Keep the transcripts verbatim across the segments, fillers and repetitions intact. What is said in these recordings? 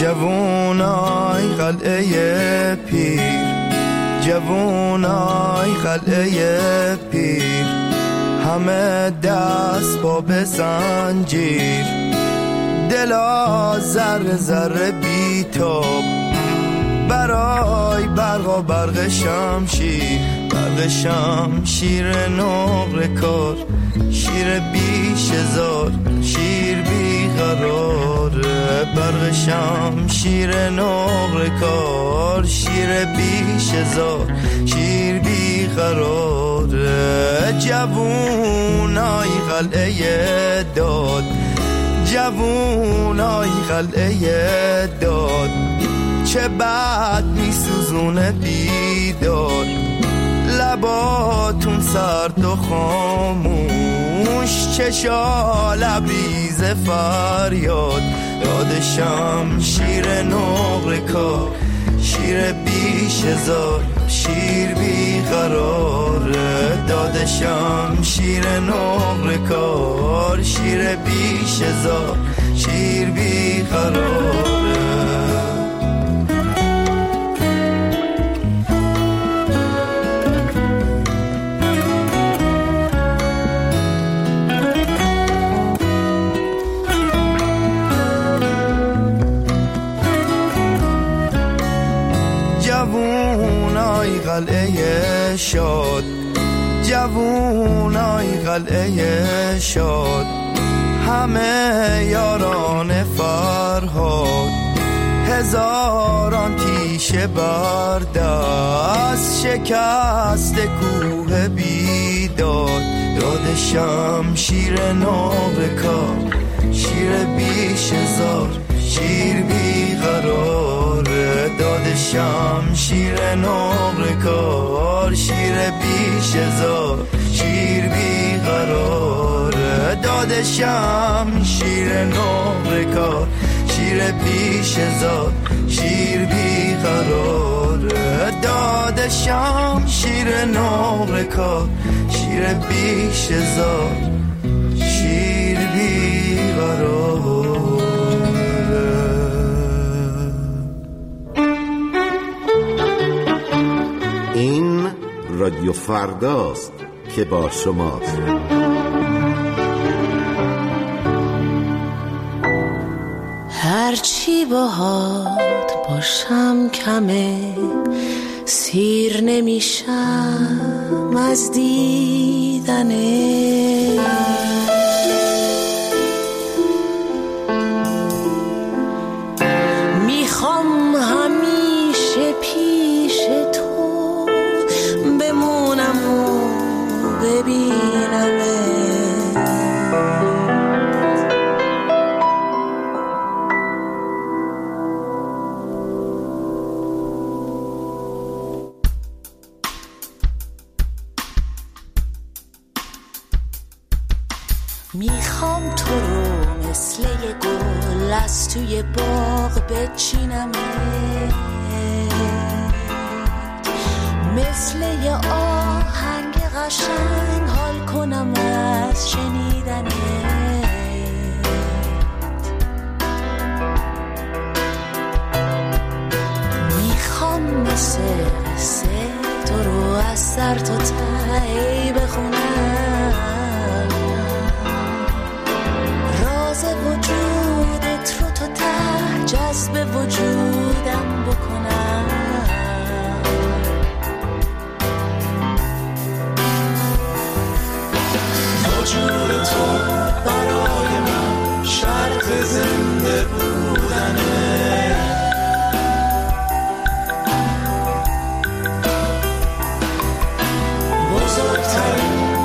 جوونای قلعه پیر، جوونای قلعه پیر، همه دست با به زنجیر، دلا ذره ذره بیتاب برای برق و برق شمشیر، برق شمشیر نقره کار، شیر بیش هزار، شیر بیقرار، برق شمشیر نقره کار، شیر بیش هزار، شیر بیقرار، جوونای قلعه داد، جوونای قلعه داد، چه بد میسوزونه بیدار، لباتون سرد و خاموش، چشا لبریز فریاد، داد شمشیر نقره کار، شیر بیش هزار، شیر بیقرار، داد شمشیر نقره کار، شیر بیش هزار، شیر بیقرار. جوونای قلعه شاد، جوونای قلعه شاد، همه یاران فرهاد، هزاران تیشه بردست، شکست کوه بیداد، داد شمشیر نقره کار، شیر بیش هزار، شیر بیقرار، داد شمشیر نقره کار، شیر بیش هزار، شیر بیقرار، داد شمشیر نقره کار، شیر بیش هزار، شیر بیقرار، داد شمشیر نقره کار، شیر بیش هزار، شیر بیقرار. این رادیو فرداست که با شماست. هرچی باهات باشم کمه، سیر نمیشم از دیدنه، میخوام همیشه پیش تو بمونم و ببینمه، میخوام تو رو مثل یه گل از توی باغ بچینم، مثل یه آهنگ قشنگ حال کنم از شنیدنت، میخوام مثل قصه تو رو از سر تا ته بخونم، وجودت رو تا ته جذب وجودم بکنم، وجود تو برای من شرط زنده بودنه، بزرگترین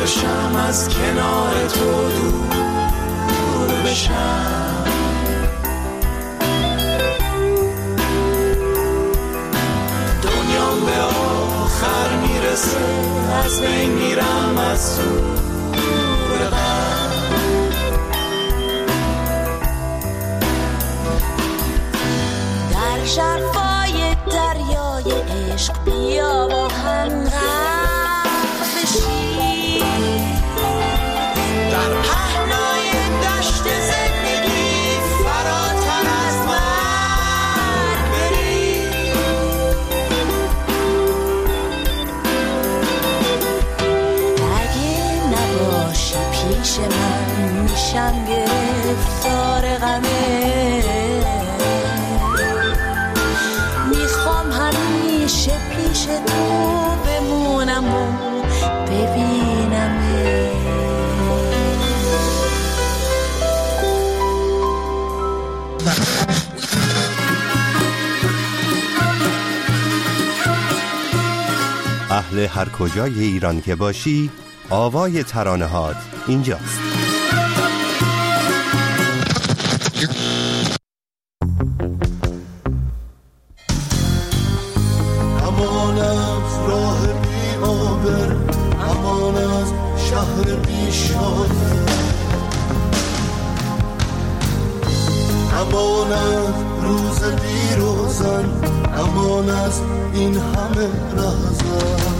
بشم از کنار تو دور بشم. دنیام به آخر میرسه از بین میرم از تو غم. در ژرفای دریای عشق بیا با هم غرق بشیم، در پهنای دشت زندگی فراتر از مرگ بریم. اگه نباشی پیش من میشم گرفتار غمه، میخوام همیشه پیش تو بمونم و ببینمه. اهل هر کجای ایران که باشی، آوای ترانه هات اینجاست. امان از راه بی آبر، امان از شهر بی شاد، امان از روز بی روزن، امان از این همه رهزن،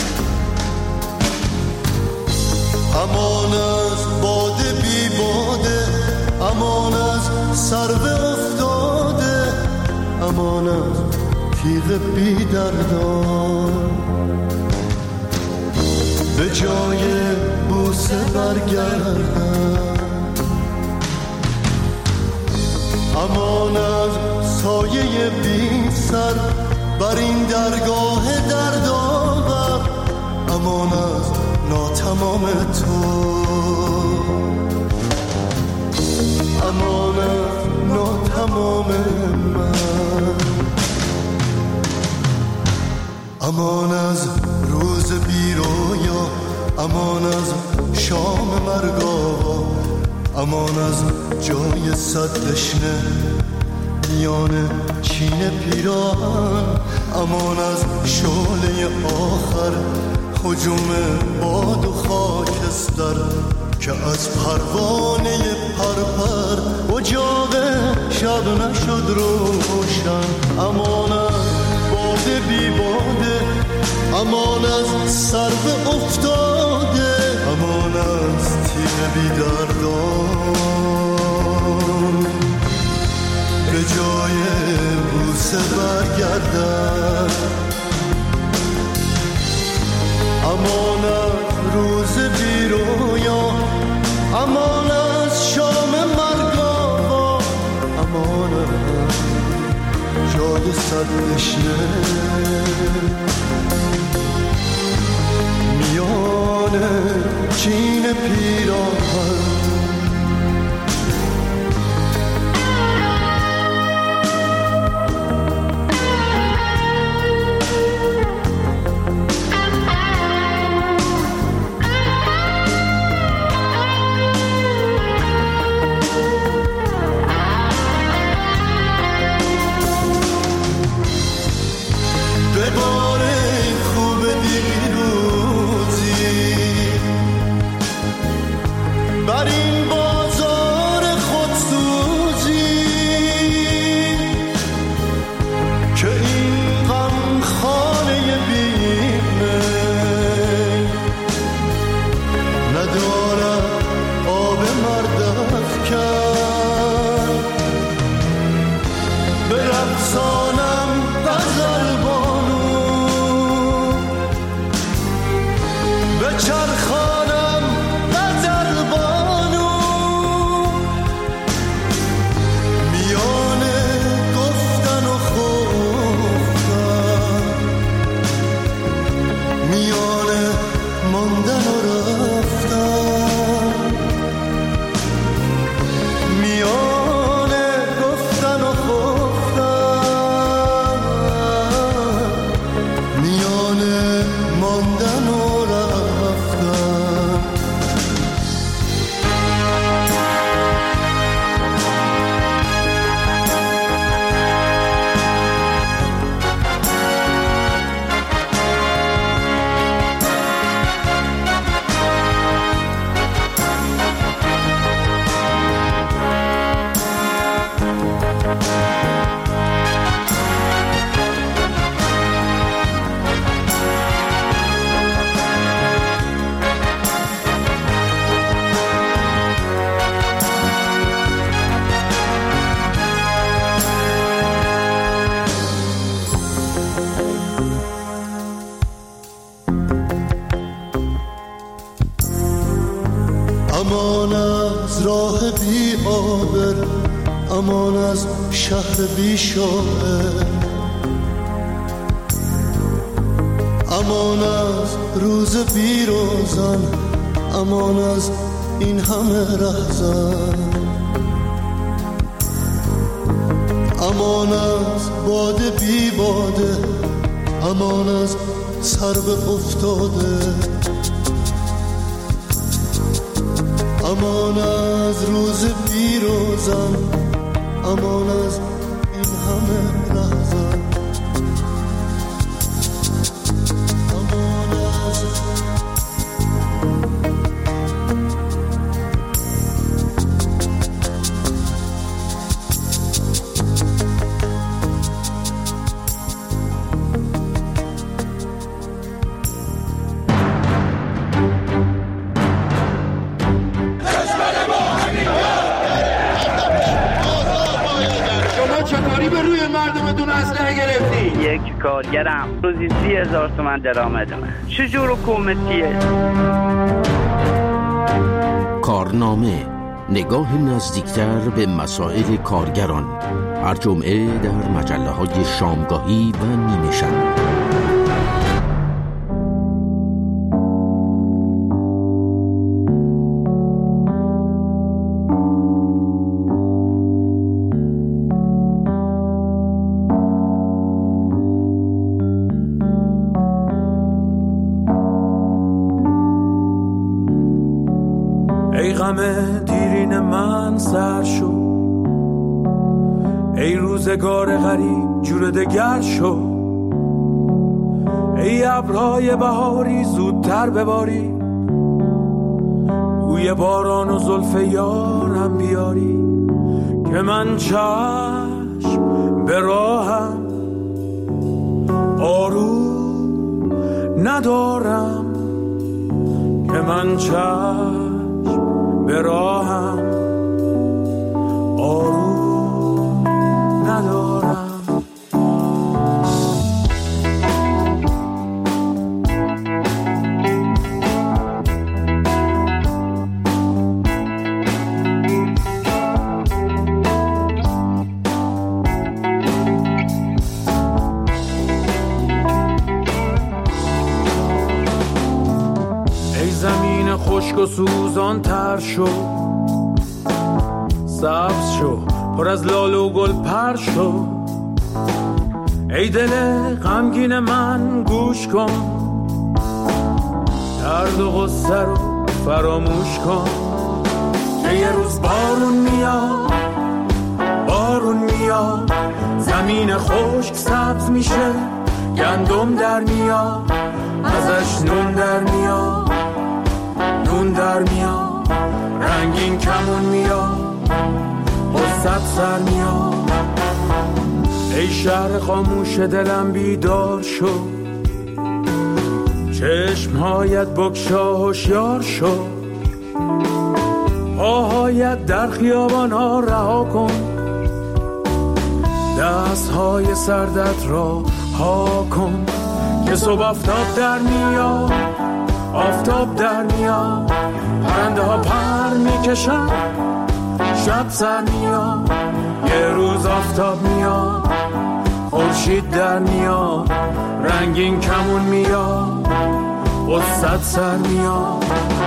امان از باده بی باده، امان از سرو افتاده، امان از تیغ بی دردان. به جای بوسه برگردن، امان از سایه بی سر بر این درگاه دردآور، امان از ناتمام تو، امان از ناتمام من، امان از روز بی رویا، امان از شام مرگاوا، امان از جای صد دشنه میان چین پیراهن، امان از شعله آخر هجوم باد و خاکستر که از پروانه پرپر اجاق شب نشد روشن، امان از باده بی باده، امان از سرو افتاده، امان از تیغ بی دردان. به جای بوسه برگردن، امان از روز بی رویا، امان از شام مرگاوا، امان از جای صد دشنه میان چین پیراهن. Buddy خابر، امان از شهر بی شاعر، امان از روز بی روزن، امان از این همه رهزن، امان از باده بی باده، امان از سرو افتاده، امان از روز بی روزن، امان از این همه رهزن، امان از یک کارگرم روزی سی هزار تومن درآمدمه. چجور حکومتیه؟ کارنامه، نگاه نزدیکتر به مسائل کارگران، هر جمعه در مجله های شامگاهی و نیمه شب. ای غم دیرین من سر شو، ای روزگار غریب جور دگر شو، ای ابرهای بهاری زودتر بباری، بوی باران و زلف یارم بیاری، که من چشم به راهم آروم ندارم، که من چشم به راهم آروم ندارم. ای زمین خشک و سوزان تر شو، سبز شو پر از لاله و گل پر شو، ای دل غمگین من گوش کن، درد و غصه رو فراموش کن، که یه روز بارون میاد، بارون میاد، زمین خشک سبز میشه، گندم در میاد، ازش نون در میاد، نون در میاد، رنگین کمون میاد، قصت سر میاد. ای شهر خاموش دلم بیدار شو، چشمهایت بگشا هوشیار شو، پاهایت در خیابان ها رها کن، دستهای سردت را ها کن، که صبح آفتاب در میاد، آفتاب در میاد، پرنده ها پر میکشن، شب سر میاد، یه روز آفتاب میاد، خورشید در میاد، رنگین کمون میاد، قصت سر میاد.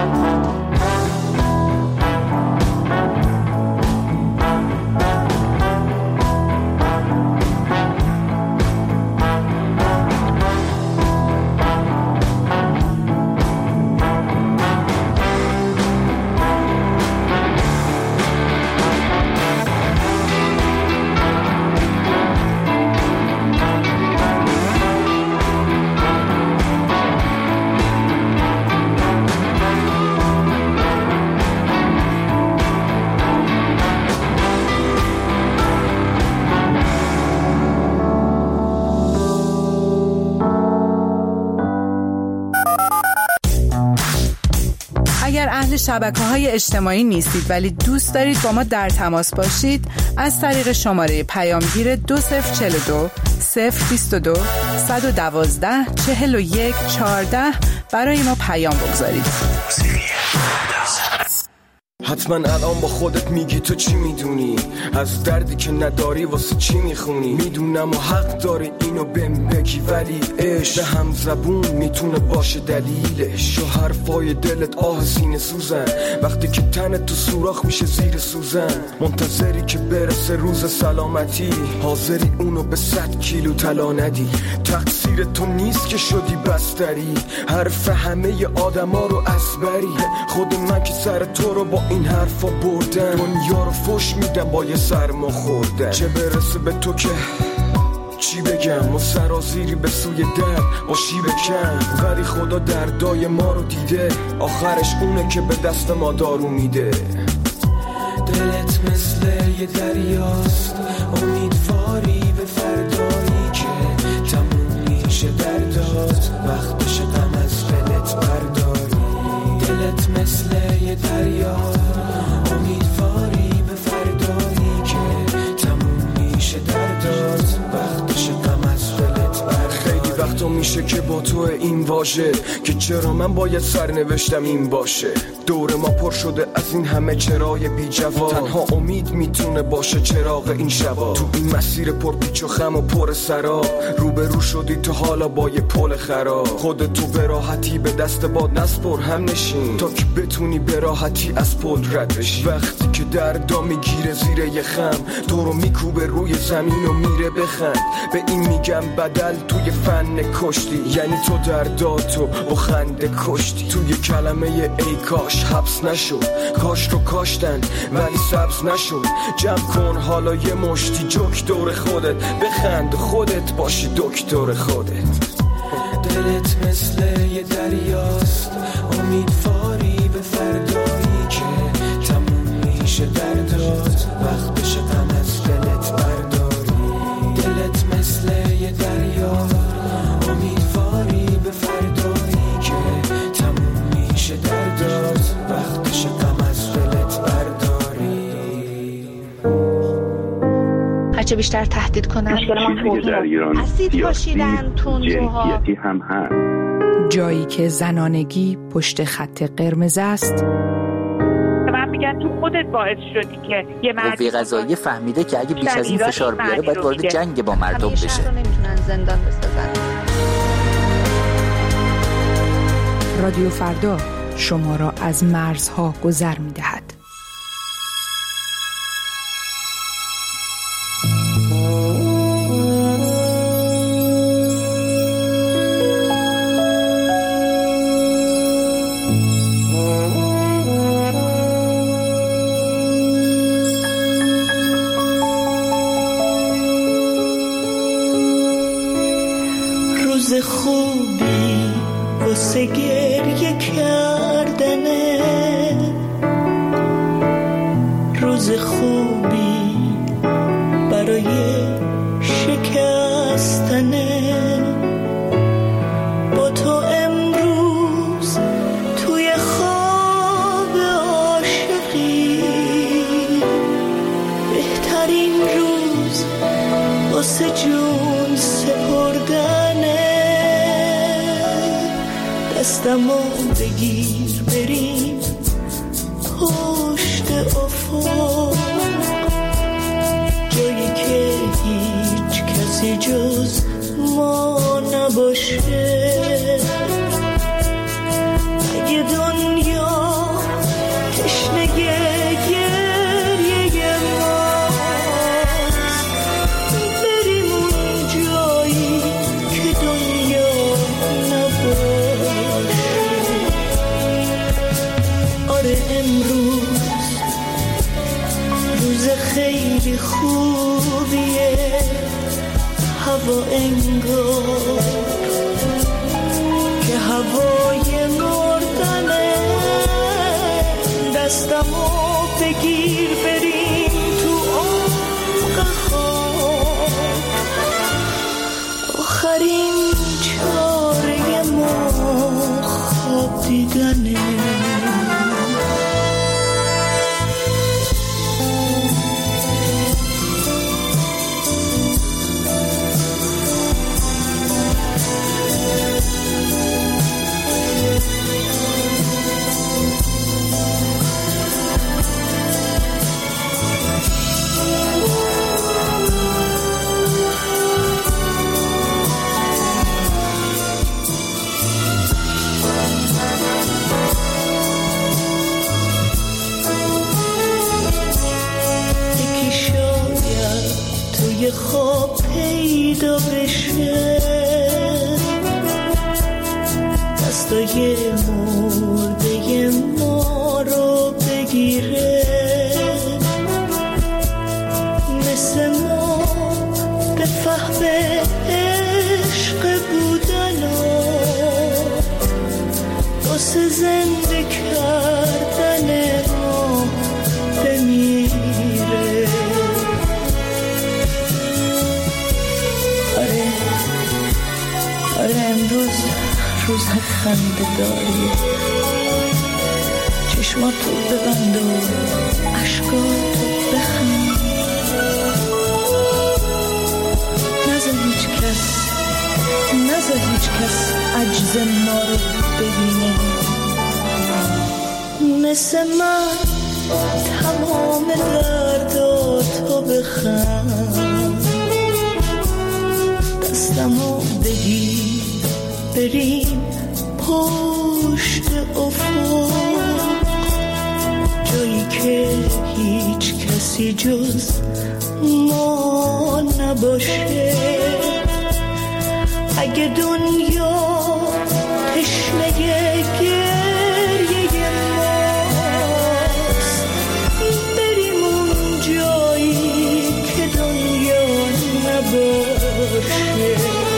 اهل شبکه‌های اجتماعی نیستید ولی دوست دارید با ما در تماس باشید، از طریق شماره پیامگیر دو صفر چهل و دو صفر بیست و دو صد و دوازده چهل و یک چهارده برای ما پیام بگذارید. حتما الان با خودت میگی تو چی میدونی از دردی که نداری واسه چی میخونی. میدونم و حق داری اینو بهم بگی، ولی عشق هم زبون میتونه باشه دلیلش. و حرفای دلت آه سینه سوزن وقتی که تنت تو سوراخ میشه زیر سوزن. منتظری که برسه روز سلامتی، حاضری اونو به صد کیلو طلا ندی. تقصیر تو نیست که شدی بستری، حرف همه آدما رو اسبری. خود من که سر تو رو با این حرفا بردم، دنیا رو فش میدم با یه سرما خوردن. چه برسه به تو که چی بگم، و سرازیری به سوی درد با شیب کم. ولی خدا دردای ما رو دیده، آخرش اونه که به دست ما دارو میده. دلت مثل یه دریاست، امیدواری به فردایی که تموم میشه دردات. وقتش غم از دلت برداری. دلت مثل یه دریاست، امیدواری به فردایی که تموم میشه دردات. وقتش غم از دلت برداری. خیلی وقتا میشه که با تو این واژه که چرا من باید سرنوشتم این باشه. دور ما پر شده از این همه چرای بی جواب، تنها امید میتونه باشه چراغ این شبا. تو این مسیر پر پیچ و خم و پر سراب، روبرو شدی تو حالا با یه پل خراب. خودتو به راحتی به دست باد نسپر، هم نشین تا که بتونی به راحتی از پل رد بشی. وقتی که دردا میگیره زیر یه خم، تو رو میکوبه روی زمین و میره بخند. به این میگم بدل توی فن کشتی، یعنی تو درداتو با خنده کشتی. توی کلمه ای کاش حبس نشد، کاش رو کاشتن ولی سبز نشد. جمع کن حالا یه مشتی جوک دور خودت، بخند خودت باشی دکتر خودت. دلت مثل یه دریاست، امیدواری به فردایی که تموم میشه دردات. وقتش غم از دلت برداری. دلت مثل یه دریاست، امیدواری به فردایی که تموم میشه دردات. وقتش غم از دلت برداری. هرچه بیشتر تهدید کنن چیزی که در ایران اسید پاشیدن، تندروها، جنسیتی هم هست. جایی که زنانگی پشت خط قرمز است. من میگن تو خودت باعث شدی که یه مرد قوه قضاییه فهمیده که اگه بیش از این فشار بیاره باید وارد جنگ با مردم بشه. همیشه رو نمیتونن زندان بسازن. رادیو فردا شما را از مرزها گذر می‌دهد. روز خوبی واسه گریه کردنه، روز خوبی برای شکستنه. با تو امروز توی خواب عاشقی، بهترین روز واسه جون سپردنه. دستمو بگیر بریم پشت افق، جایی که هیچ کسی جز ما نباشه. اگه دنیا تشنه گریه ماست، بریم اون جایی که دنیا نباشه. آره امروز روز خیلی خوبیه، هوا انگار که هوای مردنه. دستمو بگیر بریم تو عمق خواب، آخرین چاره ما خواب دیدنه. امروز روز خنده داریه، چشماتو ببند و عشقاتو بخند، نذار هیچ کس نذار هیچ کس عجز ما رو ببینه، مثل من تمام درداتو بخند، دستمو بگیر بریم پشت افق، جایی که هیچ کسی جز ما نباشه، اگه دنیا تشنه گریه ماست، بریم اون جایی که دنیا نباشه.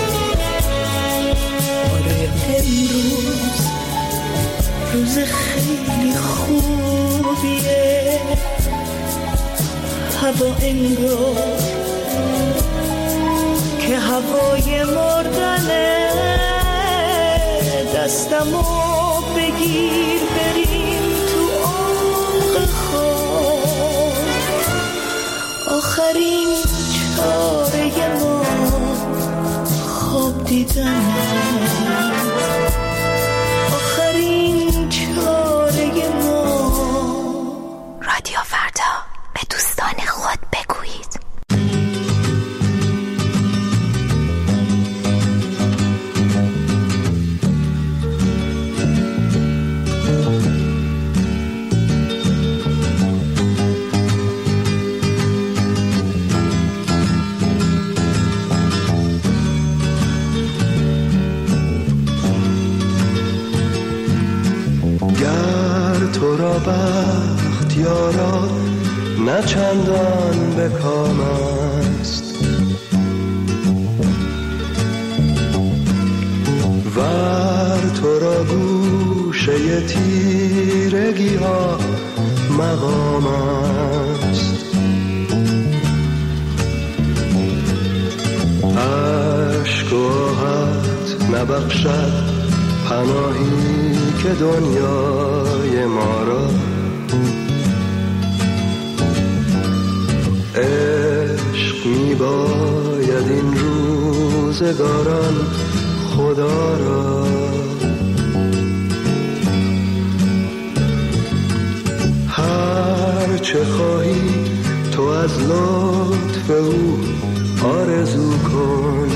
آره امروز روز خیلی خوبیه، هوا انگار که هوای مردنه، دستمو بگیر بریم تو عمق خواب، آخرین چاره ما خواب دیدنه، آخرین چاره ما. رادیو فردا، به دوستان خود بگویید. تو را بخت یارا نه چندان به کام است، ور تو را گوشه تیرگی ها مقام است، عشق و آهت نبخشد پناهی که دنیای ما را، عشق می باید این روزگاران خدا را، هر چه خواهی تو از لطف او آرزو کن،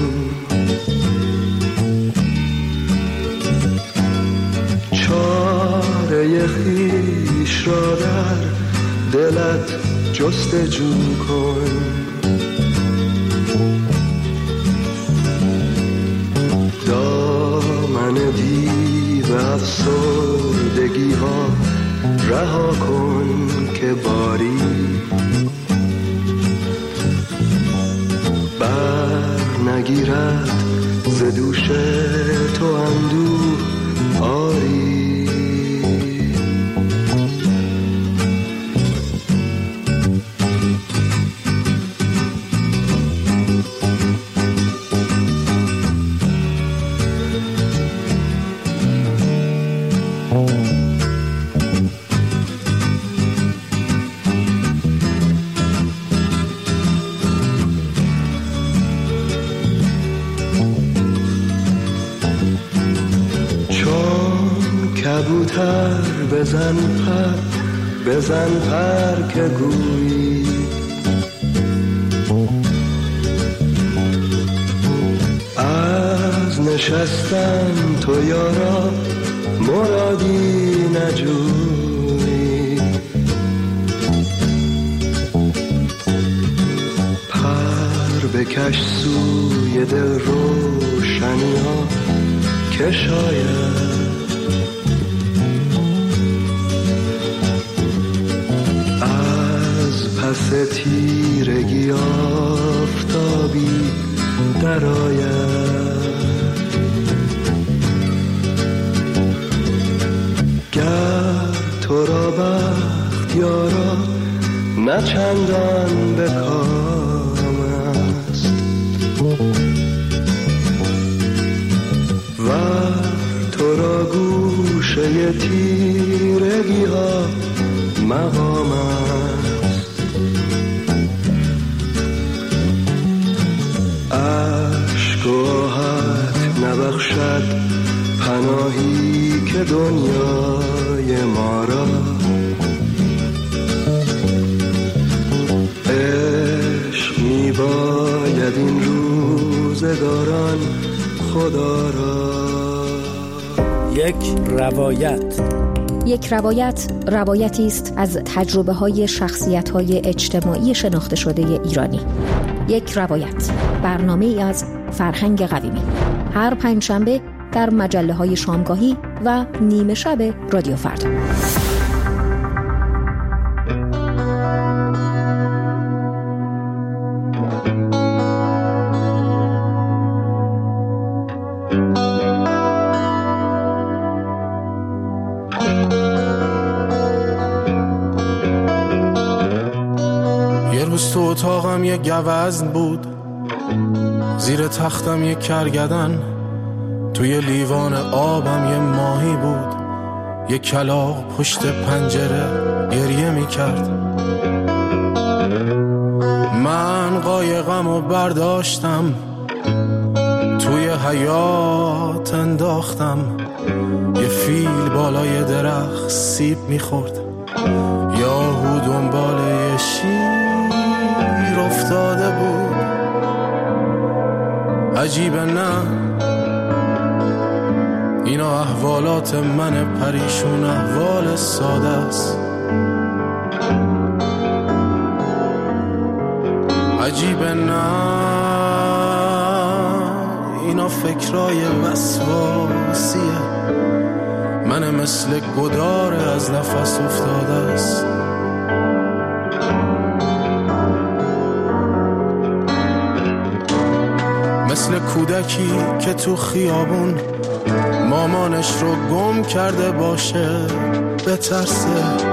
چاره خویش را در دلت جستجو کن، دامن دیو افسردگی ها رها کن که باری بر نگیرد ز دوش تو اندوه آری. کبوتر بزن پر بزن پر که گویی، از نشستن تو یارا مرادی نجویی، پر بکش سوی دل روشنی ها که شاید پس تیرگی آفتابی درآید، گر تو را بخت یارا نه چندان به کام است، پرده تیرگی ها مقام است. عشق و آهت نبخشد پناهی که دنیای ما را، عشق می باید این روزگاران خدا را. یک روایت. یک روایت روایتی است از تجربه های شخصیت های اجتماعی شناخته شده ایرانی. یک روایت، برنامه ای از فرهنگ قویمی، هر پنجشنبه در مجله های شامگاهی و نیمه شب رادیو فردا. تو اتاقم یه گوزن بود، زیر تختم یه کرگدن، توی لیوان آبم یه ماهی بود، یه کلاغ پشت پنجره گریه می کرد. من قایقمو برداشتم توی حیاط انداختم، یه فیل بالای درخت سیب می خورد، یاهو دنبال یه شیر افتاده بود. عجیبه نه، اینا احوالات من پریشون، احوال ساده است. عجیبه نه، اینا فکرای وسواسیه، من مثل گدار از نفس افتاده است. مثل کودکی که تو خیابون مامانش رو گم کرده باشه، بترسه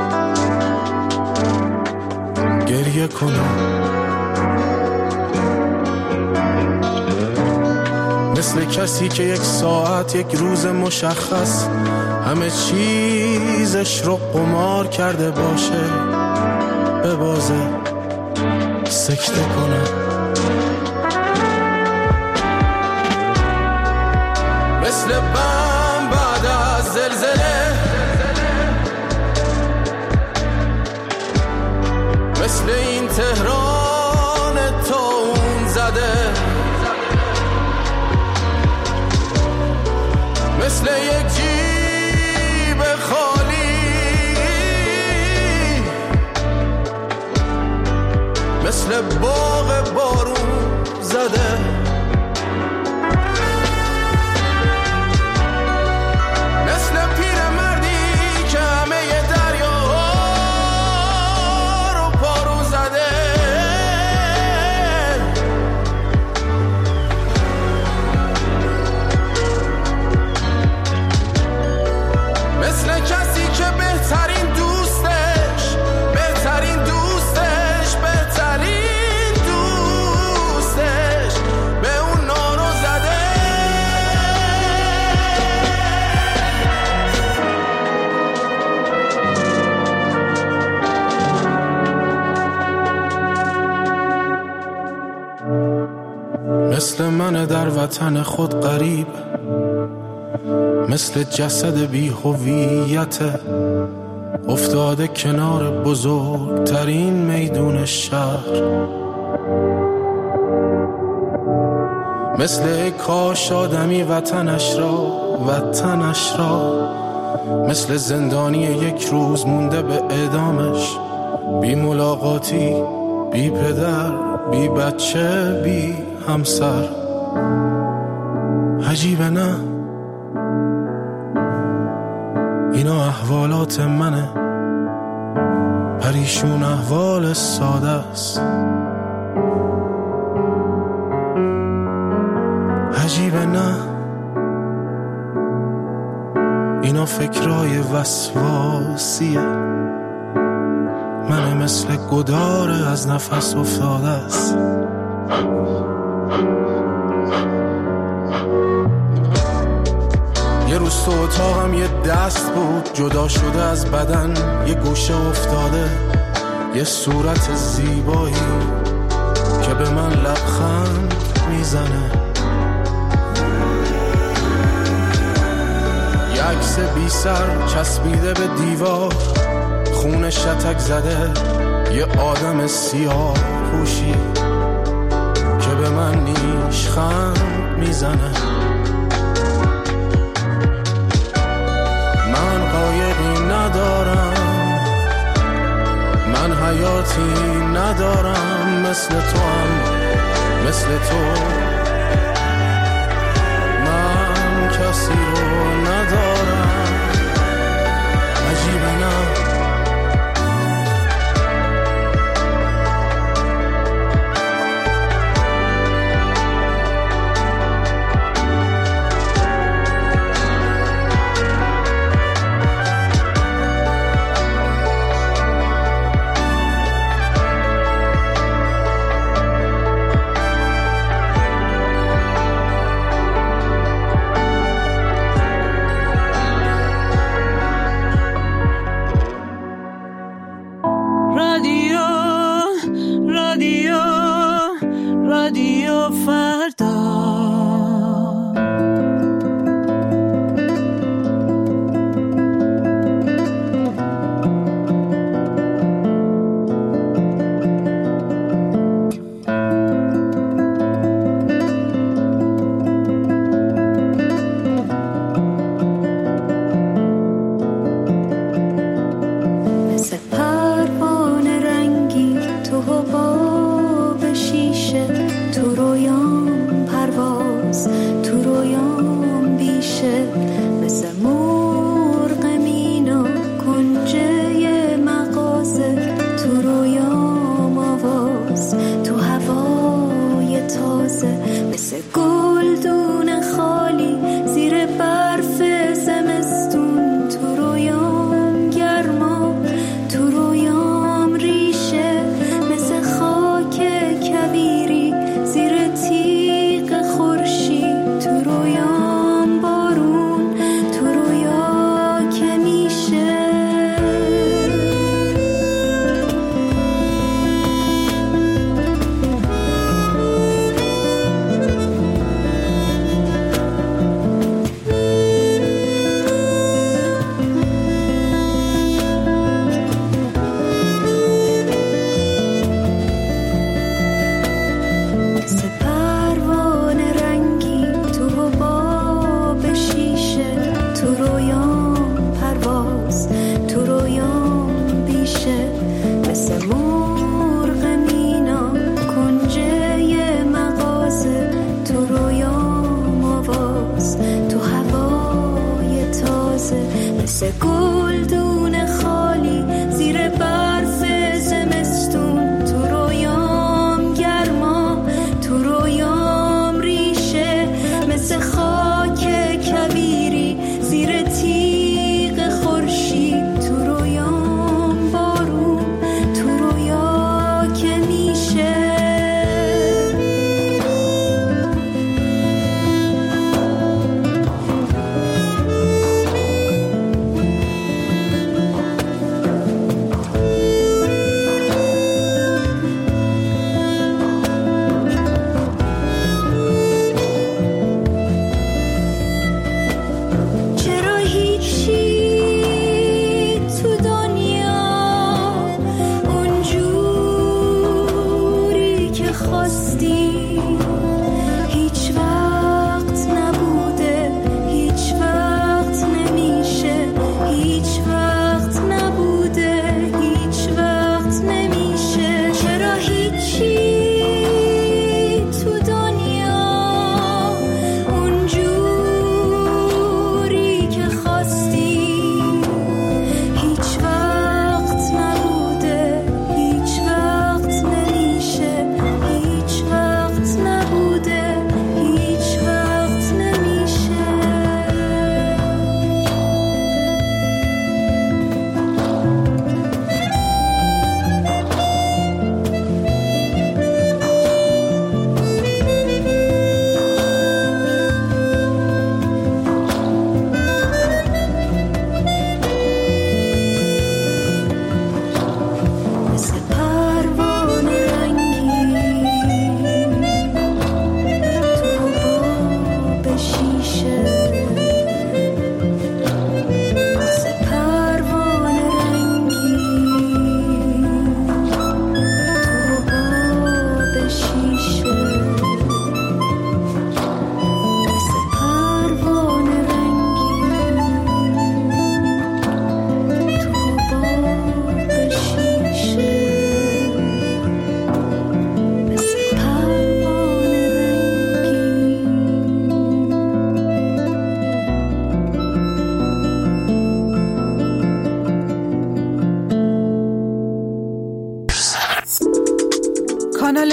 گریه کنه. مثل کسی که یک ساعت، یک روز مشخص همه چیزش رو قمار کرده باشه، ببازه سکته کنه. مثل بم بعد از زلزله، مثل این تهران تون زده، مثل یک جیب خالی، مثل باغ بارون زده. مثل من در وطن خود غریب، مثل جسد بی هویت افتاده کنار بزرگترین میدون شهر. مثل کاش آدمی وطنش را وطنش را مثل زندانی یک روز مونده به اعدامش، بی ملاقاتی، بی پدر، بی بچه، بی همسر. عجیبه نه، اینا احوالات منه، پریشون احوال ساده است. عجیبه نه، اینا فکرای وسواسیه، من مثل گدار از نفس افتاده است. یه روز تو اتاقم یه دست بود جدا شده از بدن، یه گوشه افتاده یه صورت زیبایی که به من لبخند میزنه. یه عکس بی سر چسبیده به دیوار، خون شتک زده یه آدم سیاه پوشی که به من نیشخند میزنه. من قایقی ندارم، من حیاتی ندارم، مثل تو هم مثل تو من کسی رو ندارم. عجیبه نه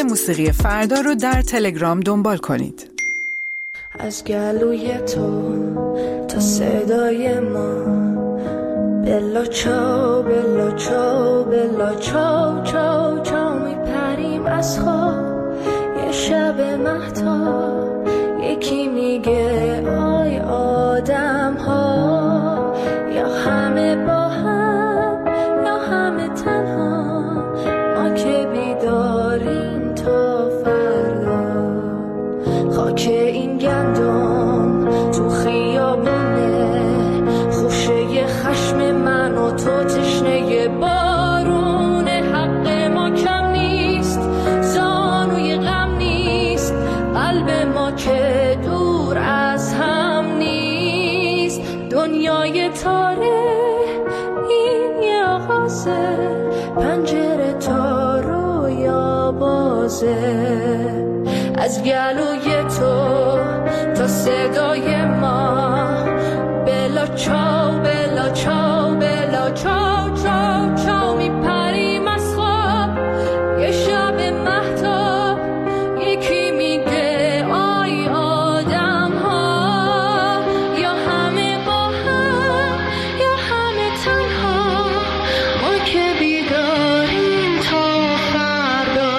کانال موسیقی فردا رو در تلگرام دنبال کنید. از گلوی تو تا صدای ما، بلا چاو بلا چاو بلا چاو چاو چاو میپریم از خواب یه شب مهتاب. یکی میگه آی آدم ها، یا همه با هم یا همه تنها، ما که بیداریم تا فردا. خاک این گندم تو خیابونه، خوشه خشم من و تو تشنه بارونه. حق ما کم نیست، زانوی غم نیست، قلب ما که دور از هم نیست. دنیای تاره این یه آغازه، پنجره تا رویا بازه. از گلوی تو تا صدای ما، بلا چاو بلا چاو بلا چاو چاو چاو میپریم از خواب یه شب مهتاب. یکی میگه آی آدم ها، یا همه با هم یا همه تنها، ما که بیداریم تا فردا.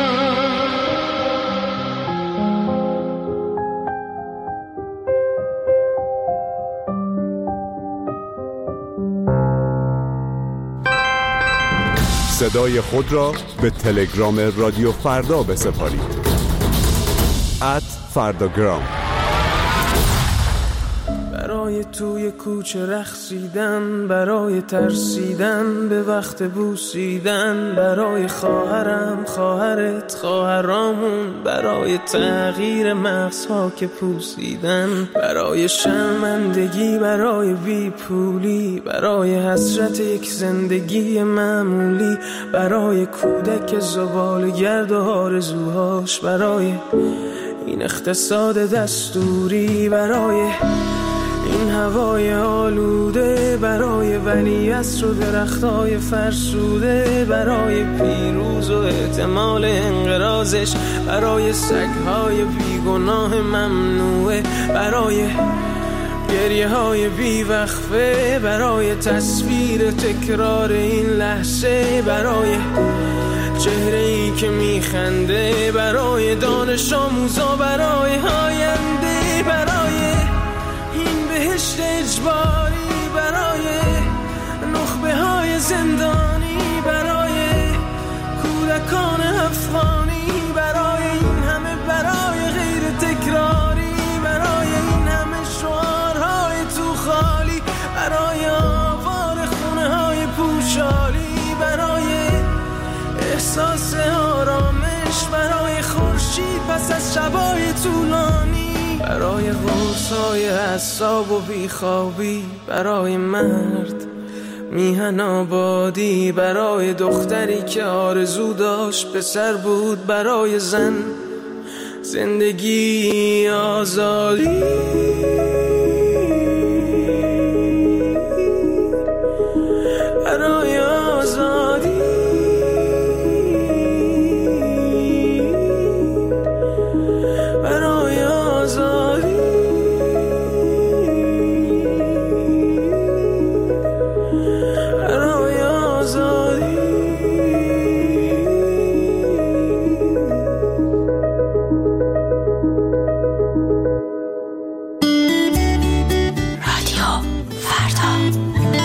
صدای خود را به تلگرام رادیو فردا بسپارید. ات فرداگرام. برای توی کوچه رقصیدن، برای ترسیدن به وقت بوسیدن، برای خواهرم خواهرت خواهرامون، برای تغییر مغزها که پوسیدن، برای شرمندگی برای بی پولی، برای حسرت یک زندگی معمولی، برای کودک زباله‌گرد و آرزوهاش، برای این اقتصاد دستوری، برای این هوای آلوده، برای ولیعصر و درختای فرسوده، برای پیروز و احتمال انقراضش، برای سگهای بیگناه ممنوعه، برای گریه های بیوقفه، برای تصویر تکرار این لحظه، برای چهره ای که میخنده، برای دانش آموزا، برای آینده، برای این بهشت اجباری، برای نخبه های زندانی، برای کودکان افغانی، برای این همه برای غیر تکراری، برای این همه شعارهای تو خالی، برای آوار خونه های پوشالی، برای احساس آرامش، برای خورشید پس از شبای طولانی، برای غوصای اعصاب و بیخوابی، برای مرد میهن آبادی، برای دختری که آرزو داشت پسر بود، برای زن زندگی آزادی، برای آزادی، برای آزادی، برای آزادی. رادیو فردا.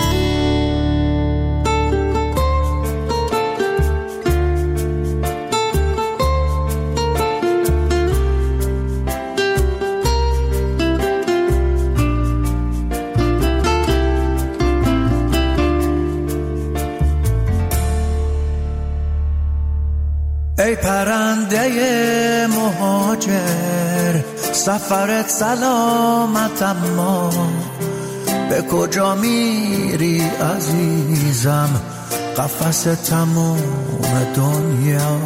ای پرنده مهاجر، سفرت سلامت، اما به کجا میری عزیزم؟ قفس تموم دنیا،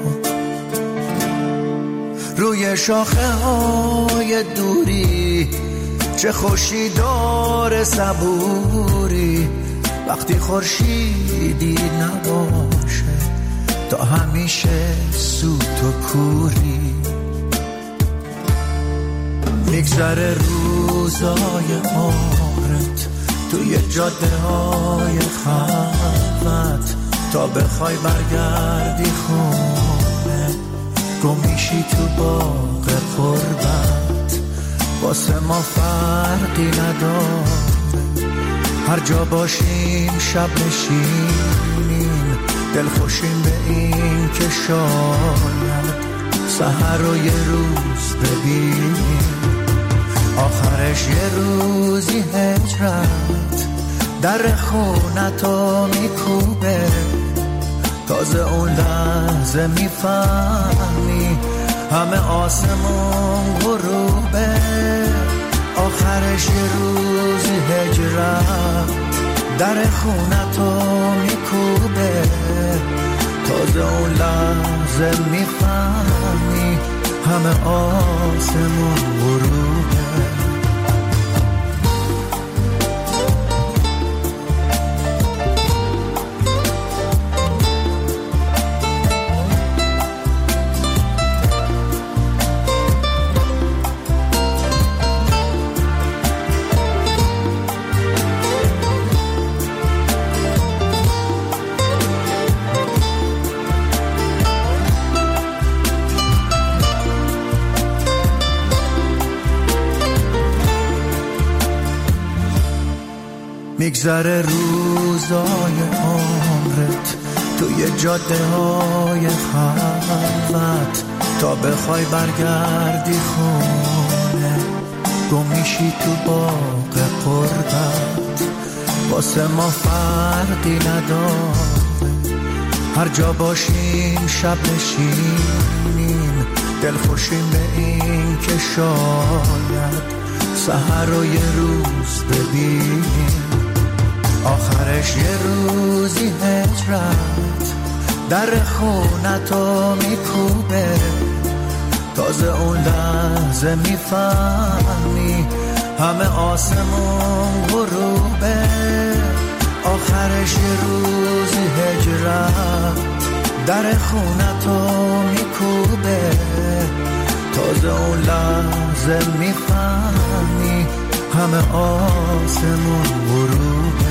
روی شاخه های دوری چه خوشی داره صبوری، وقتی خورشیدی نباشه تا همیشه سوت و کوری. میگذره روزای عمرت توی جاده های خلوت، تا بخوای برگردی خونه گم میشی تو باغ قربت. واسه ما فرقی نداره، هر جا باشیم شب نشینیم، دل خوشیم به این که شاید سحر رو یه روز ببینیم. آخرش یه روزی هجرت در خونتو میکوبه، تازه اون لحظه میفهمی همه آسمون غروبه. آخرش یه روزی هجرت در خونتو میکوبه، تازه اون لحظه میفهمی همه آسمون غروبه. میگذره روزای عمرت توی جاده های خلوت، تا بخوای برگردی خونه گم میشی تو باغ قربت. واسه ما فرقی نداره، هر جا باشیم شب نشینیم، دل خوشیم به این که شاید سحر رو یه روز ببینیم. آخرش یه روزی هجرت در خونتو میکوبه، تازه اون لحظه میفهمی همه آسمون غروبه. آخرش یه روزی هجرت در خونتو میکوبه، تازه اون لحظه میفهمی همه آسمون غروبه.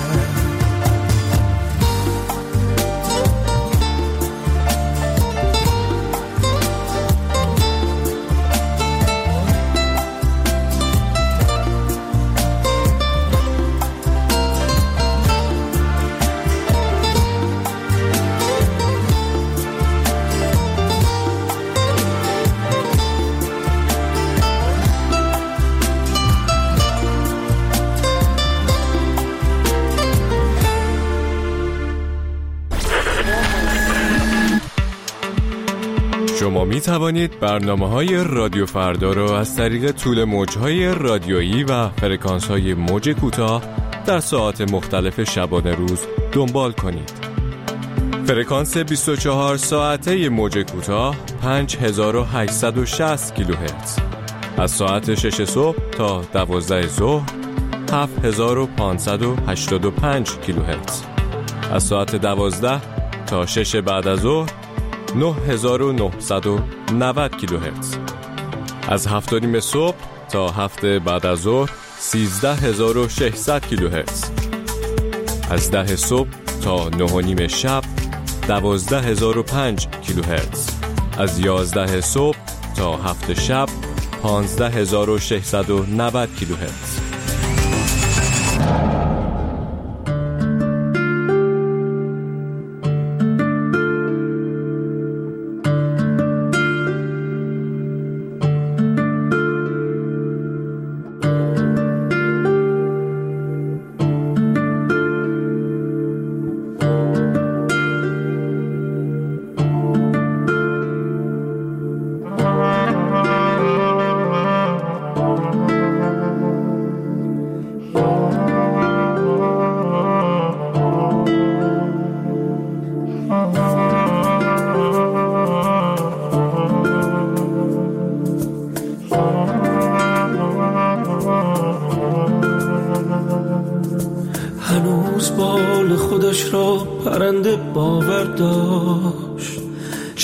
شما می توانید برنامه‌های رادیو فردا را از طریق طول موج‌های رادیویی و فرکانس‌های موج کوتاه در ساعات مختلف شبانه روز دنبال کنید. فرکانس بیست و چهار ساعته موج کوتاه پنج هزار و هشتصد و شصت کیلوهرتز، از ساعت شش صبح تا دوازده ظهر هفت هزار و پانصد و هشتاد و پنج کیلوهرتز، از ساعت دوازده تا شش بعد از ظهر نه هزار و نهصد و نود کیلوهرتز، از هفت و نیم صبح تا هفت بعد از ظهر سیزده هزار و ششصد کیلوهرتز، از ده صبح تا نه و نیم شب دوازده هزار و پنج کیلوهرتز، از یازده صبح تا هفت شب پانزده هزار و ششصد و نود کیلوهرتز. هنوز بال خودش را پرنده باور داشت،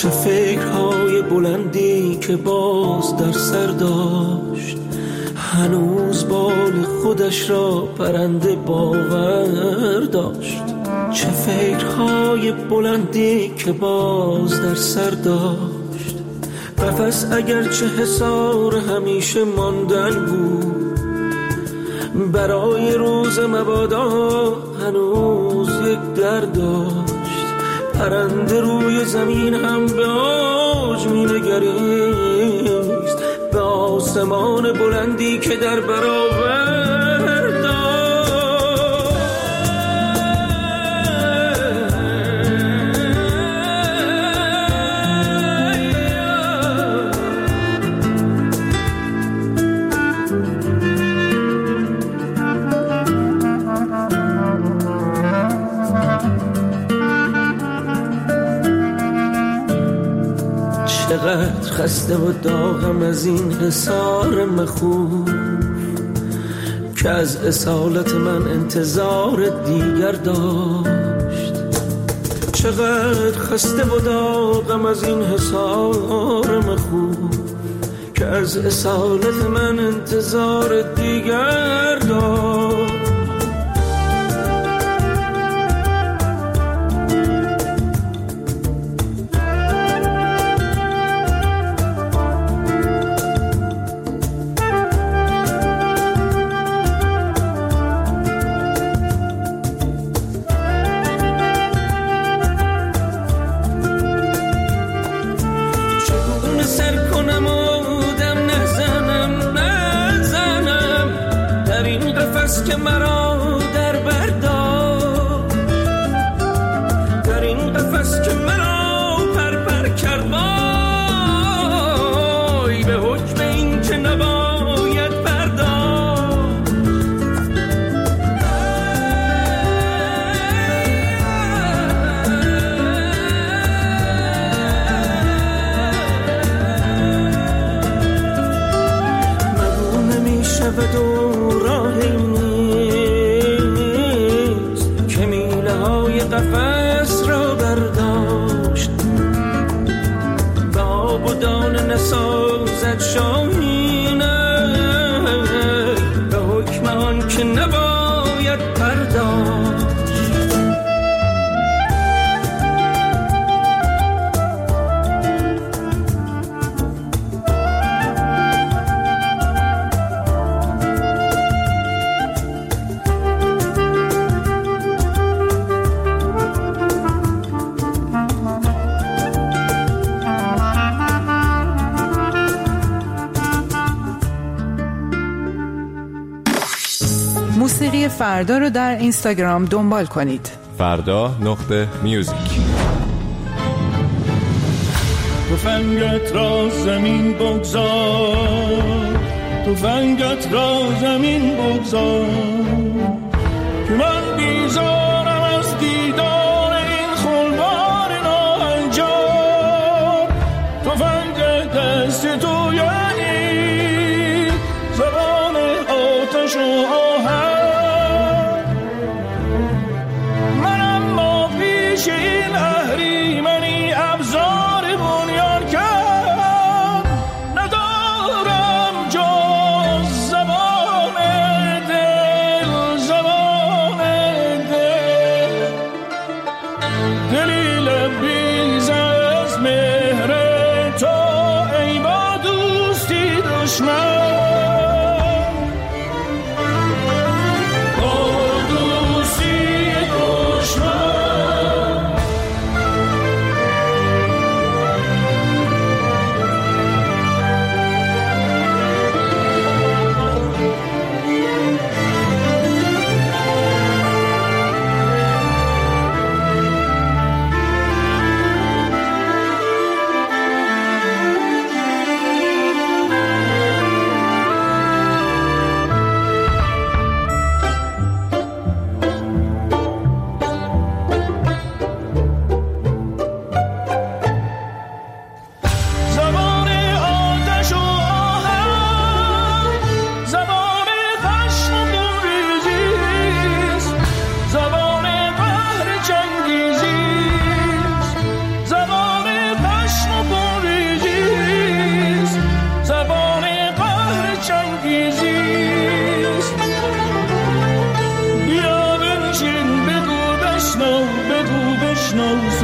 چه فکرهای بلندی که باز در سر داشت، هنوز بال خودش را پرنده باور داشت. چه فکرهای بلندی که باز در سر داشت، قفس اگرچه حصار همیشه ماندن بود، برای روز مبادا هنوز یک در داشت. پرنده روی زمین هم به آج می نگریست، به آسمان بلندی که در برابر داشت. چقدر خسته و داغم از این حصار مخوف که از اصالت من انتظار دیگر داشت. چقدر خسته و داغم از این حصار مخوف که از اصالت من انتظار دیگر داشت. که مرا در بردار، در این قفس که مرا پر پر کرد، وای به حکم این که نباید پرداخت. مگو نمی شود و راهی قفس را برداشت، به آب و دانه نسازد شاهینه، به حکم آن که نباید پرداخت. موسیقی فردا رو در اینستاگرام دنبال کنید. فردا نقطه میوزیک. تفنگت را زمین بگذار، تفنگت را زمین بگذار، که من بیزارم از دیدار این خلوار ناهنجار. تفنگ دست تو یعنی زبان آتش و این اهریمنی ابزار بنیان کرد، ندارم جز زبان دل، زبان دل.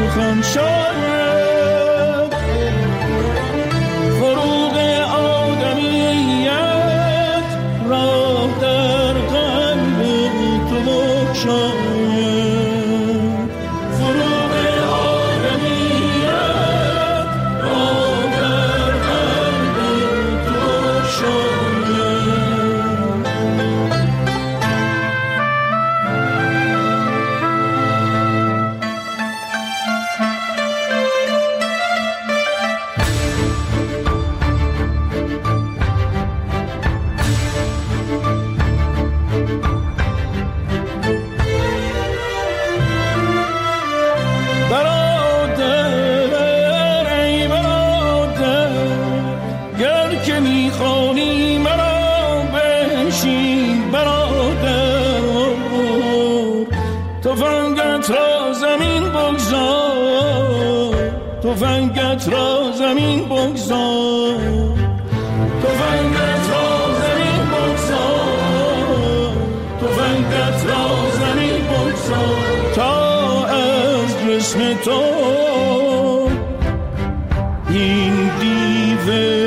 سخن شاید فروغ آدمیت راه در قلب تو بگشاید فروغ آدمیت راه در قلب تو بگشاید. تفنگت را زمین بگذار تفنگت را زمین بگذار تفنگت را زمین بگذار تا از جسم تو این دیو